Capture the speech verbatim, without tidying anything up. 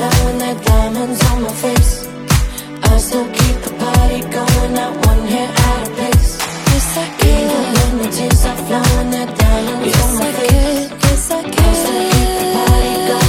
blowing their diamonds on my face. I still keep the party going, not one hair out of place. Yes, I can. Even when the tears are flowing, their diamonds yes, on my I face. Can. Yes, I can. I still keep the party going.